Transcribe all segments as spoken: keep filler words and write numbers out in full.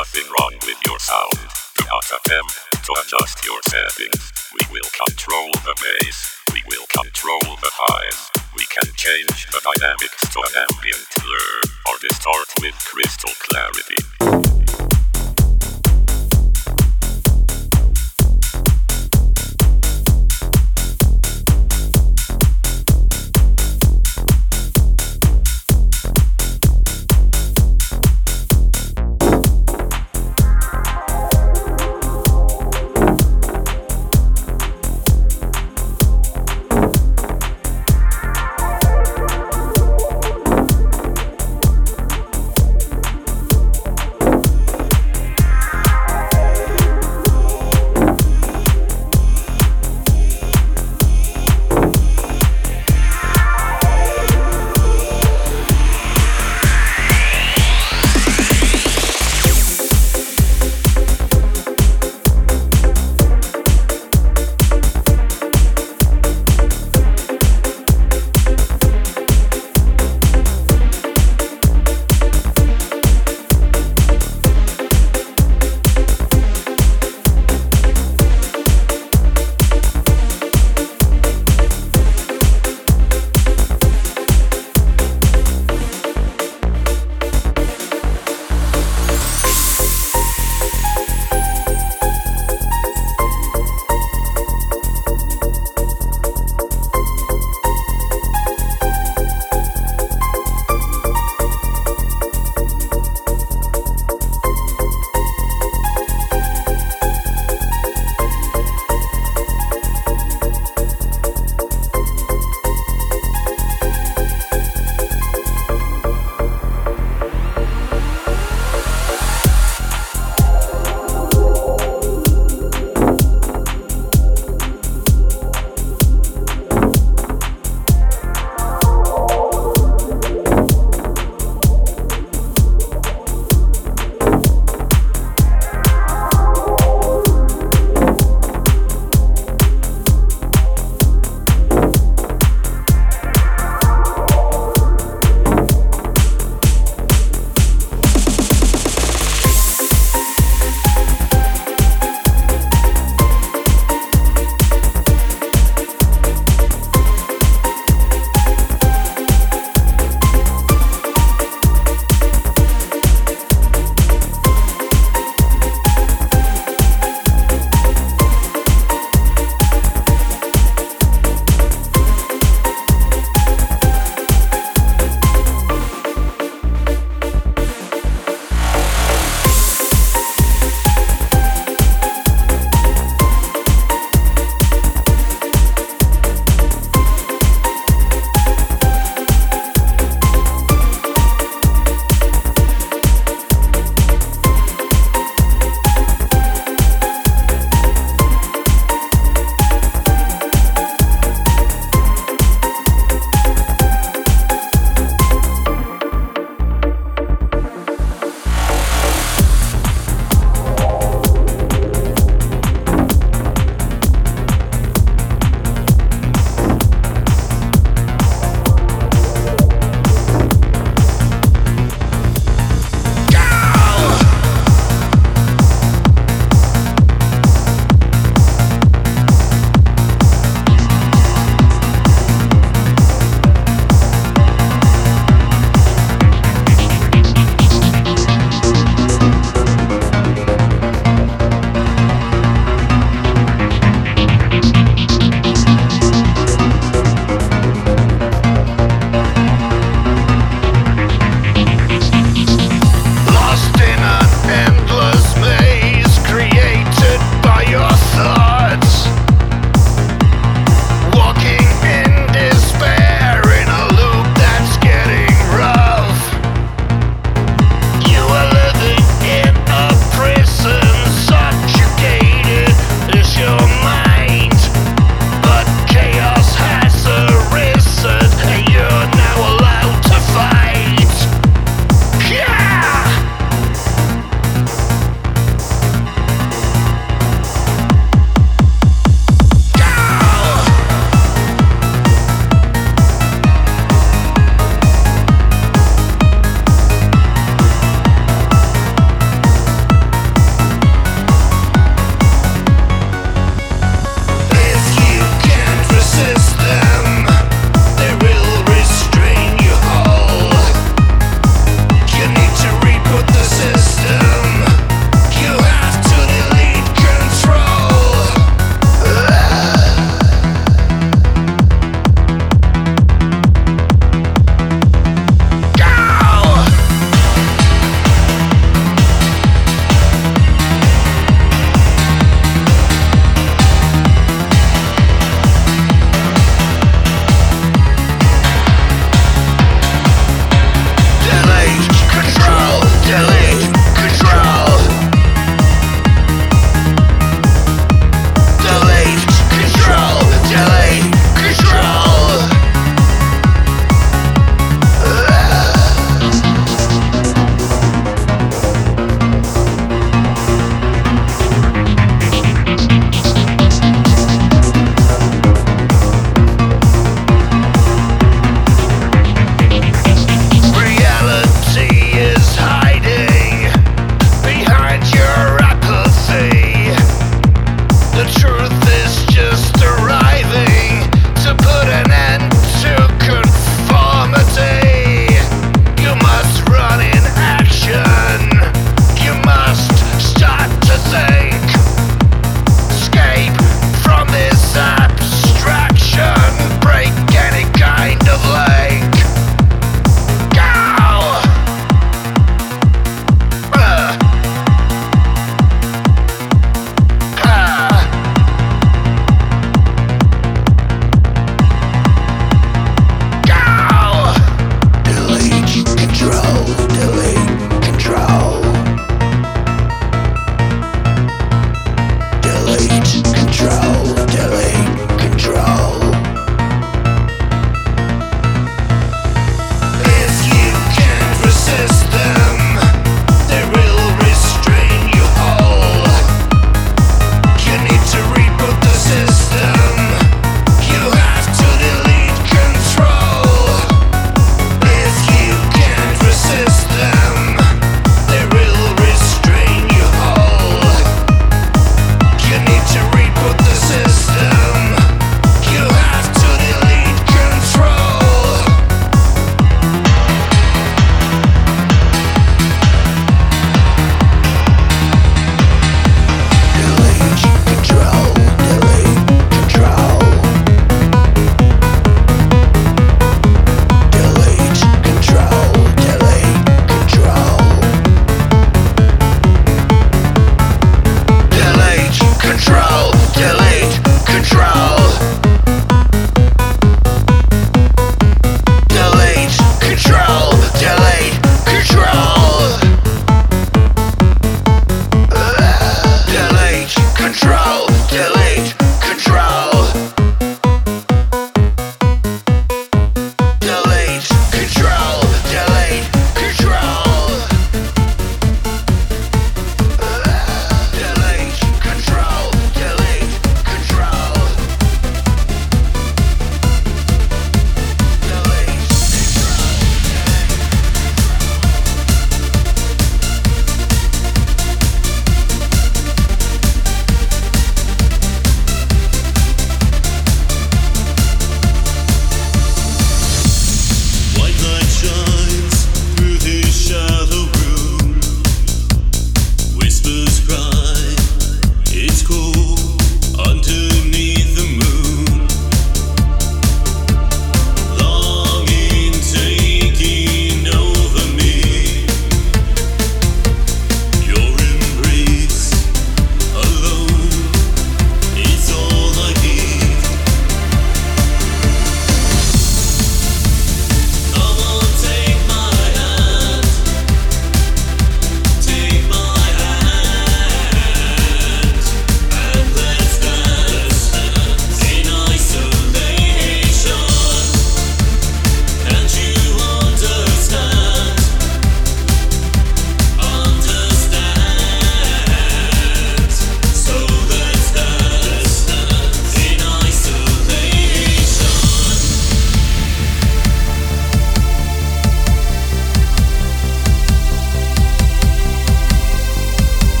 nothing wrong with your sound. Do not attempt to adjust your settings. We will control the bass. We will control the highs. We can change the dynamics to an ambient blur or distort with crystal clarity.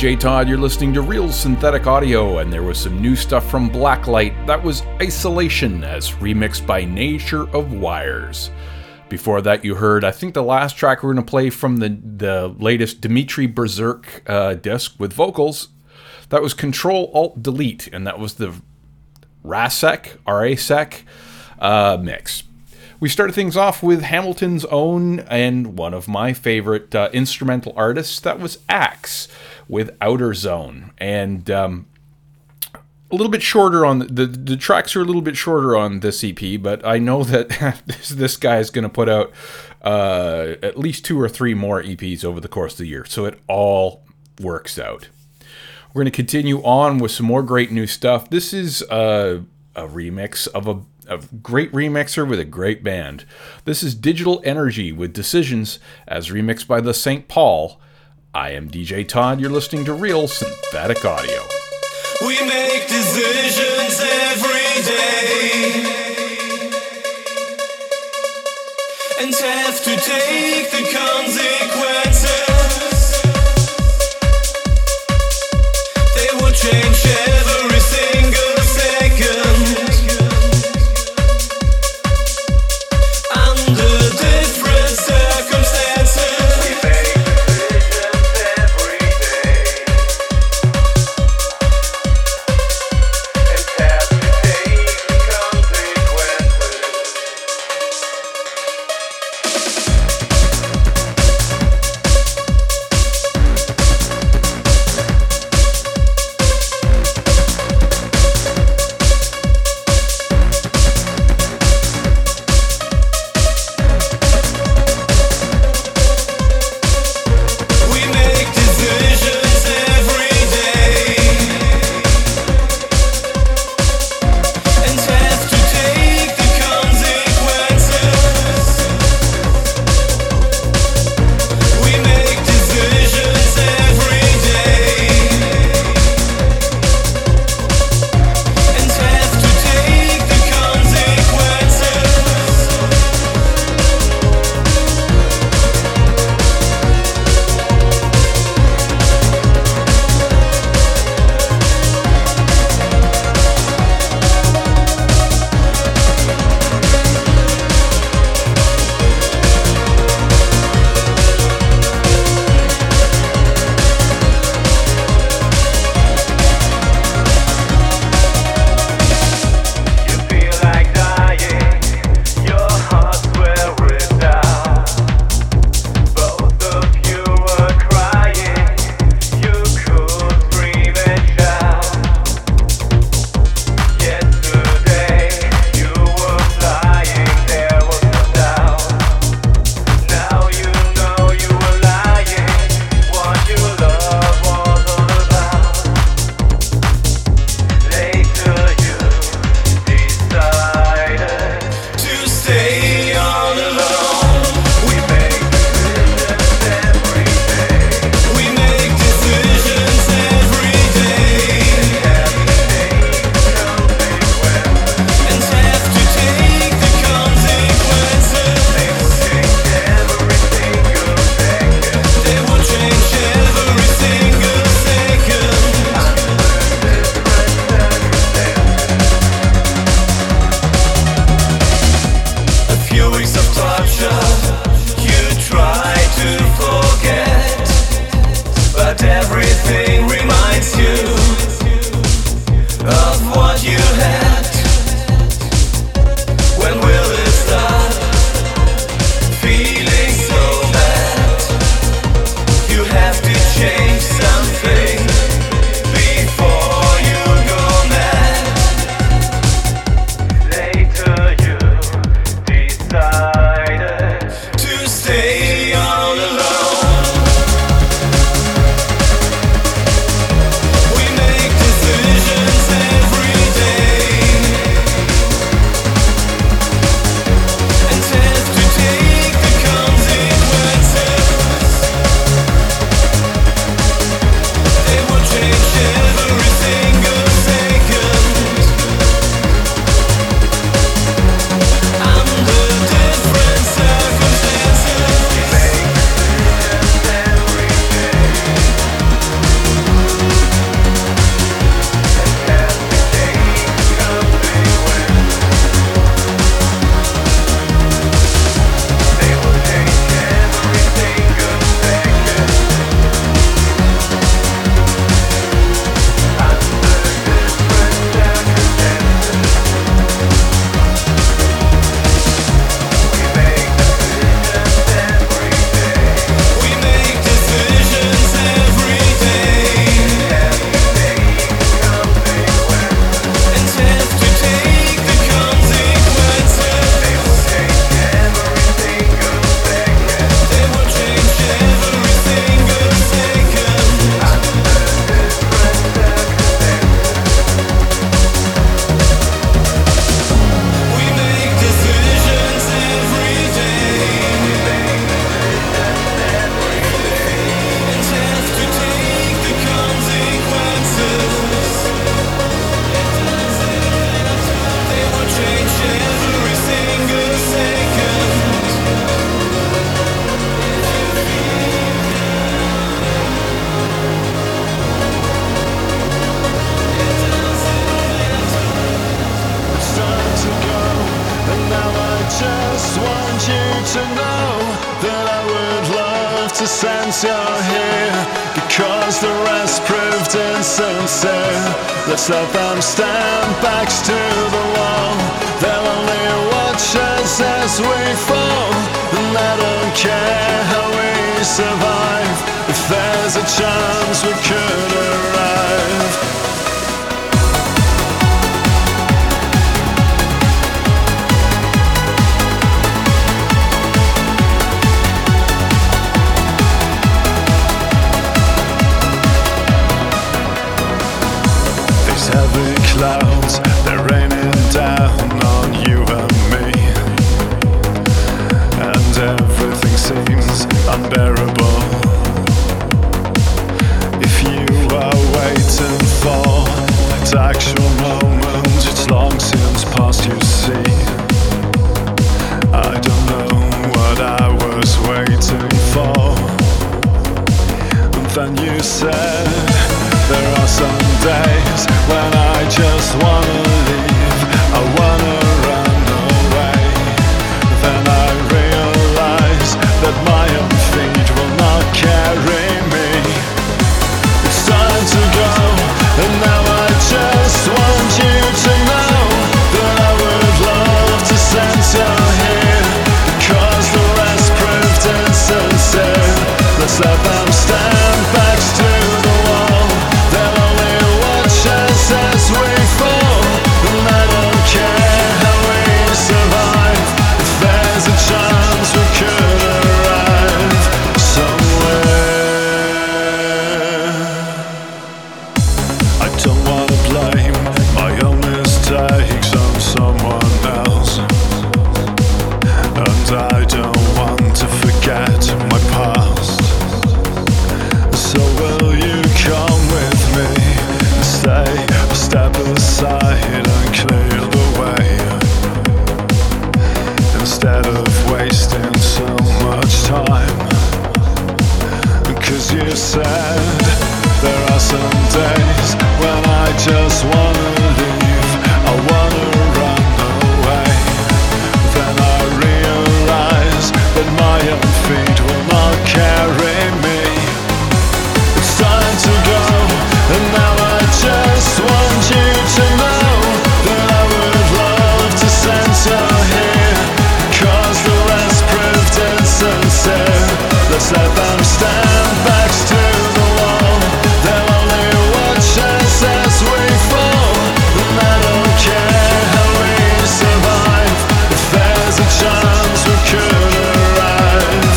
J Todd, you're listening to Real Synthetic Audio, and there was some new stuff from Blacklight. That was Isolation, as remixed by Nature of Wires. Before that, you heard, I think the last track we're going to play from the, the latest Dimitri Berserk uh, disc with vocals. That was Control-Alt-Delete, and that was the Rasek, R A S E C uh, mix. We started things off with Hamilton's own and one of my favorite uh, instrumental artists. That was Axe with Outer Zone. And um, a little bit shorter on the, the the tracks are a little bit shorter on this E P, but I know that this, this guy is going to put out uh, at least two or three more E Ps over the course of the year. So it all works out. We're going to continue on with some more great new stuff. This is uh, a remix of a A great remixer with a great band. This is Digital Energy with Decisions, as remixed by the Saint Paul. I am D J Todd. You're listening to Real Synthetic Audio. We make decisions every day and have to take the consequences. They will change every single second. to know that I would love to sense you're here, because the rest proved insincere. Let's let them stand backs to the wall. They'll only watch us as we fall, and I don't care how we survive. If there's a chance we could arrive. Heavy clouds, they're raining down on you and me, and everything seems unbearable. If you are waiting for that actual moment, it's long since past, you see. I don't know what I was waiting for. And then you said, there are some days when I just wanna leave, I wanna run away. Then I realize that my own feet will not carry me. It's time to go, and now I just want you to know that I would love to sense you're here, because the rest proved insincere. Let's let them stand backs to the wall. They'll only watch us as we fall, and I don't care how we survive. If there's a chance we could arrive somewhere. I don't wanna blame my own mistakes on someone else, and I don't want to forget my past. So will you come with me, stay a step aside and clear the way, instead of wasting so much time? Cause you said there are some days when I just wanna leave, I wanna run away. Then I realize that my own feet will not carry me. It's time to go, and now I just want you to know that I would love to sense you're here, cause the rest proved insincere. Let's let them stand backs to the wall. They'll only watch us as we fall, and I don't care how we survive. If there's a chance we could arrive.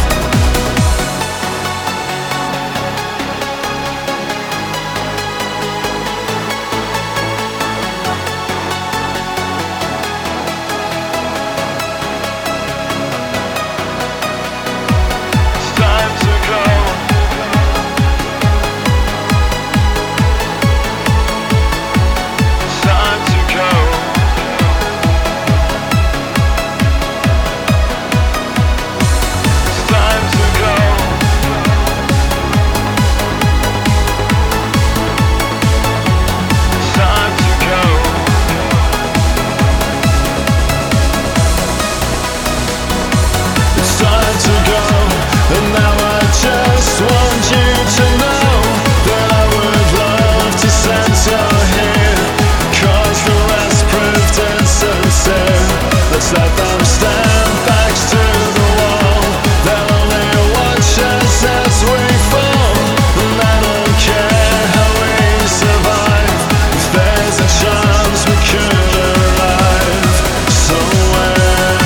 Let's let them stand backs to the wall. They'll only watch us as we fall, and I don't care how we survive. If there's a chance we could arrive somewhere.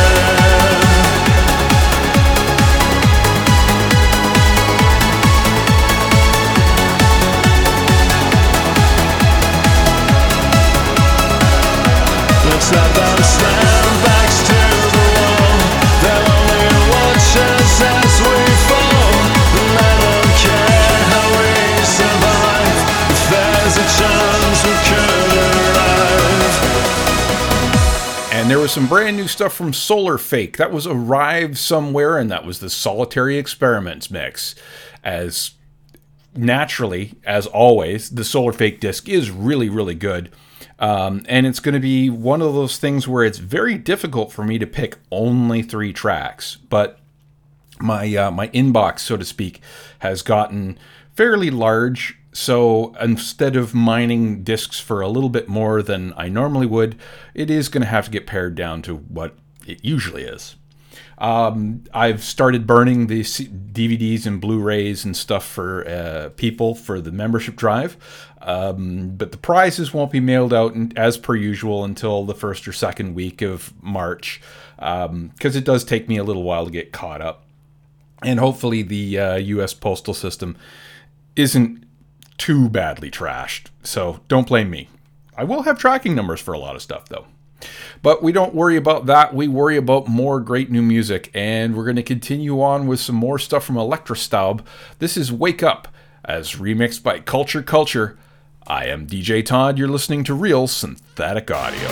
Let's let them stand backs to the wall. They'll only watch us as we fall, and I don't care how we survive. If there's a chance we could arrive. And there was some brand new stuff from Solar Fake. That was Arrive Somewhere, and that was the Solitary Experiments mix. As naturally, as always, the Solar Fake disc is really, really good. Um, and it's going to be one of those things where it's very difficult for me to pick only three tracks. But my uh, my inbox, so to speak, has gotten fairly large. So instead of mining discs for a little bit more than I normally would, it is going to have to get pared down to what it usually is. Um, I've started burning the D V Ds and Blu-rays and stuff for uh, people for the membership drive. Um, but the prizes won't be mailed out in, as per usual until the first or second week of March, because um, it does take me a little while to get caught up. And hopefully the uh, U S postal system isn't too badly trashed. So don't blame me. I will have tracking numbers for a lot of stuff, though. But we don't worry about that. We worry about more great new music, and we're going to continue on with some more stuff from Electrostaub. This is Wake Up, as remixed by Culture Culture. I am D J Todd. You're listening to Real Synthetic Audio.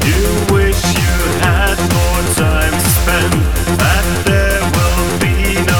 Time to spend, that there will be no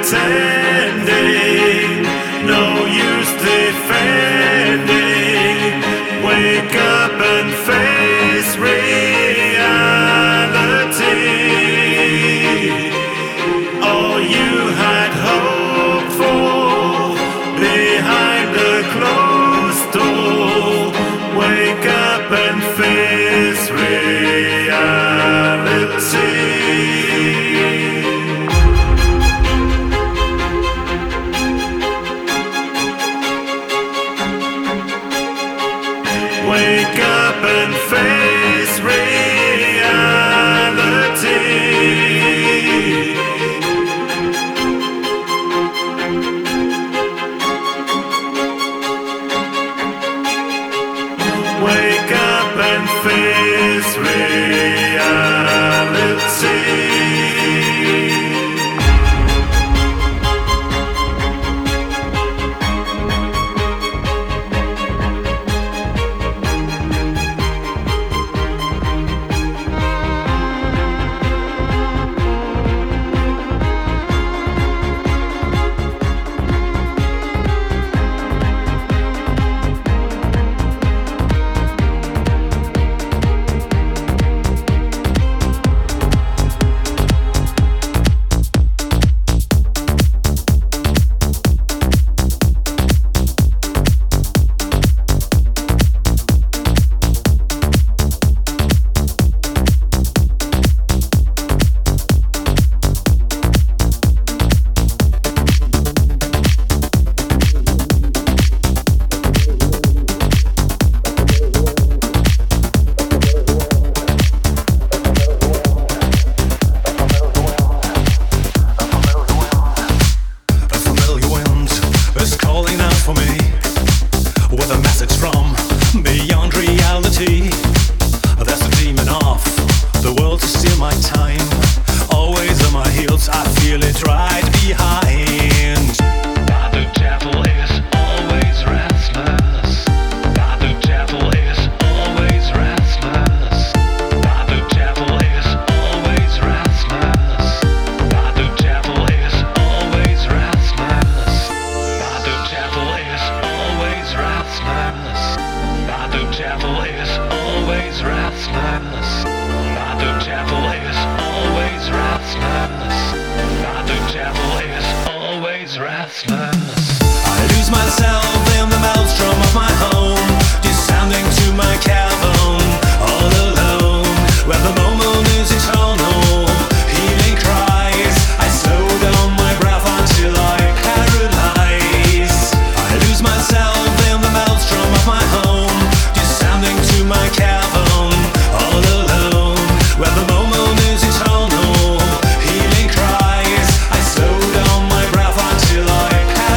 pretending, no use defending. Wake up and face reality. All you had hoped for behind the closed door. Wake up and face reality. Wake up and face reality. Wake up and face reality. Healing cries, I slow down my breath until I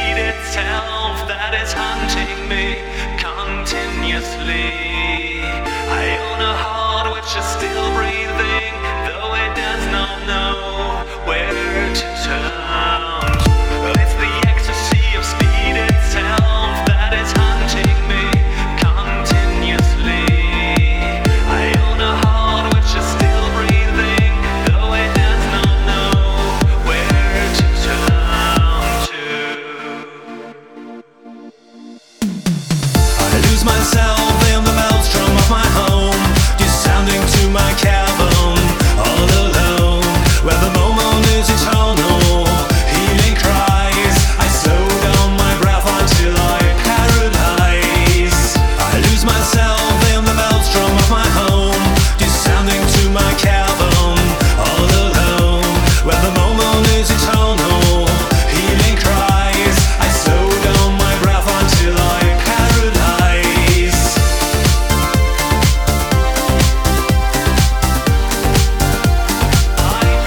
speed itself that is hunting me continuously. I own a heart which is still breathing, though it does not know where to turn. It's the ecstasy of speed itself that is hunting me continuously. I own a heart which is still breathing, though it does not know where to turn to. I lose myself in the maelstrom of my home, descending to my cavern all alone, where the moment is eternal. Healing cries, I slow down my breath until I paradise. I lose myself in the maelstrom of my home, descending to my cavern all alone, where the moment is eternal. Healing cries, I slow down my breath until I paradise. I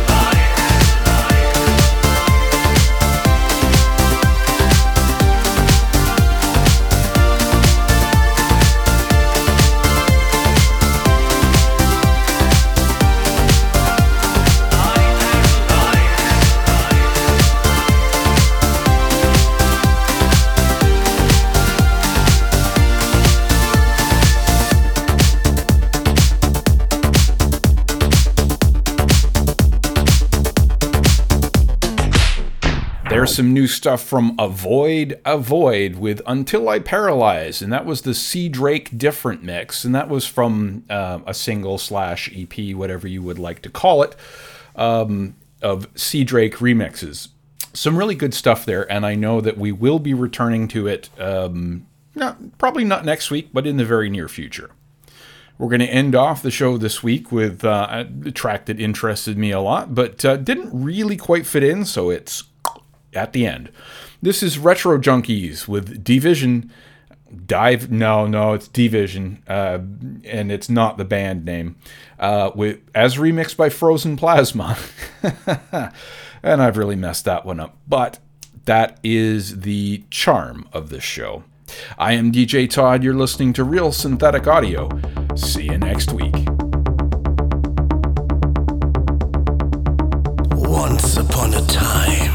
There's some new stuff from Avoid Avoid with Until I Paralyze, and that was the C. Drake Different mix, and that was from uh, a single slash E P, whatever you would like to call it, um, of C. Drake remixes. Some really good stuff there, and I know that we will be returning to it, um, not, probably not next week, but in the very near future. We're going to end off the show this week with uh, a track that interested me a lot, but uh, didn't really quite fit in, so it's at the end. This is Retro Junkies with Division. Dive, no, no, it's Division, uh, and it's not the band name. Uh, with as remixed by Frozen Plasma, and I've really messed that one up. But that is the charm of this show. I am D J Todd. You're listening to Real Synthetic Audio. See you next week. Once upon a time,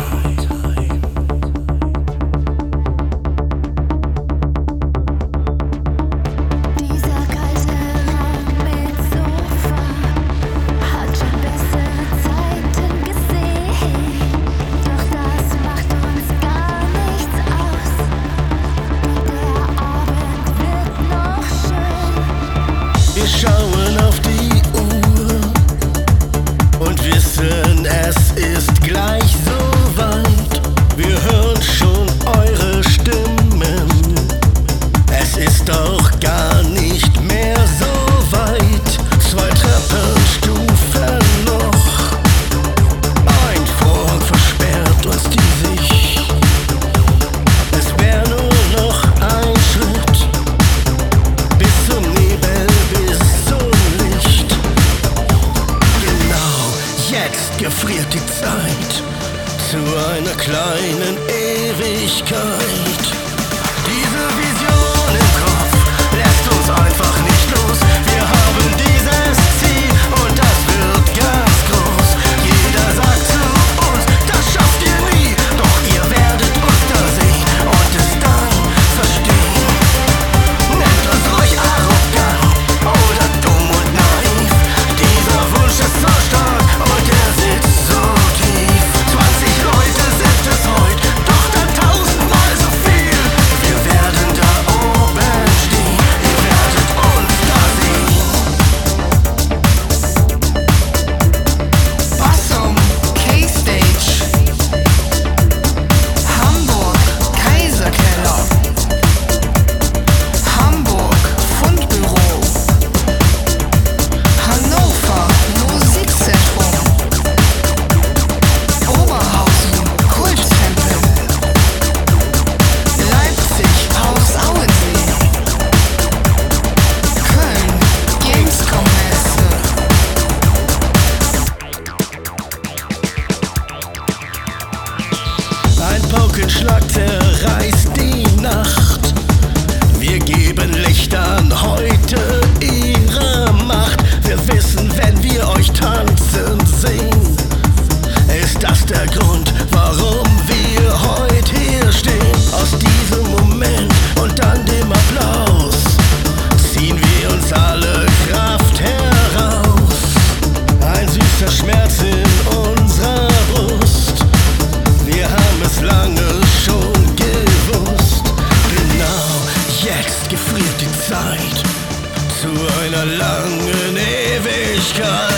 dieser kalte Raum mit Sofa hat schon bessere Zeiten gesehen, doch das macht uns gar nichts aus, und der Abend wird noch schön. wir schauen auf die Uhr und wissen, es ist gleich so weit. Wir hören schon eure Stimmen. Es ist doch gar nicht mehr so weit. Zwei Treppenstufen noch. Ein Vorhang versperrt uns die Sicht. Es wäre nur noch ein Schritt bis zum Nebel, bis zum Licht. Genau, jetzt gefriert die Zeit zu einer kleinen Ewigkeit. Diese Vision im Kopf lässt uns einfach nicht los. Wir haben dieses Ziel und das wird ganz groß. Jeder sagt zu uns, das schafft ihr nie, doch ihr werdet uns da sehen und es dann verstehen. Nennt uns ruhig arrogant oder dumm und naiv. Dieser Wunsch ist so stark und er sitzt so tief. zwanzig Leute sind es heute, doch dann tausendmal einer langen Ewigkeit.